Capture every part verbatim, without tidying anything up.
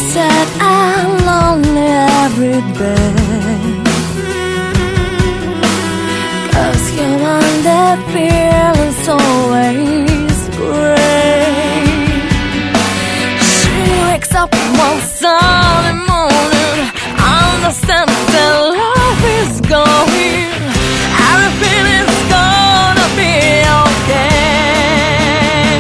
said I'm lonely every day, 'cause you're on that feeling's always great. She wakes up one sunny morning, understands that love is going, everything is gonna be okay.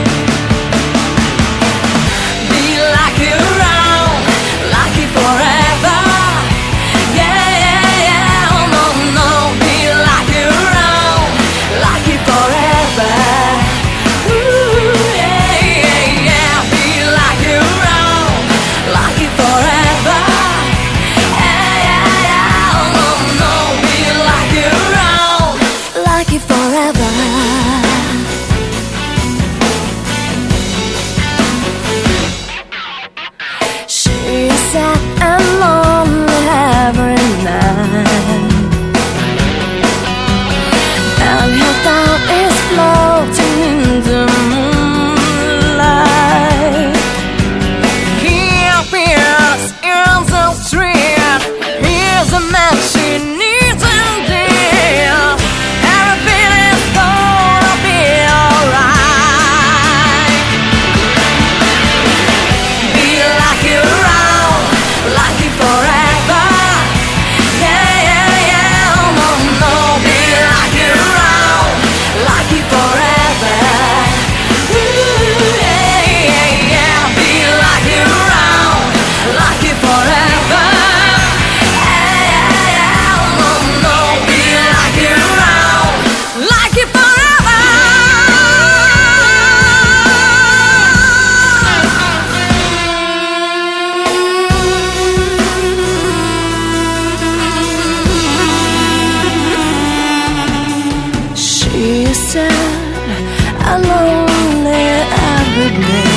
Be lucky around, lucky forever. Yeah, yeah, yeah, oh no, no. Be lucky around, lucky forever. Ooh, yeah, yeah, yeah. Be lucky around, lucky forever. Yeah, yeah, yeah, oh no, no. Be lucky around, lucky forever. She sat and lonely every night, and her thought is floating in the moonlight. He appears in the street, he's a man she needs indeed. Everything is gonna be alright. Be lucky around, lucky forever. Yeah, yeah, yeah, oh no, no. Be lucky around, lucky forever. Ooh, yeah, yeah, yeah. Be lucky around, lucky forever. Yeah, yeah, yeah, oh no, no. Be lucky around, lucky forever. She said I'm lonely every day,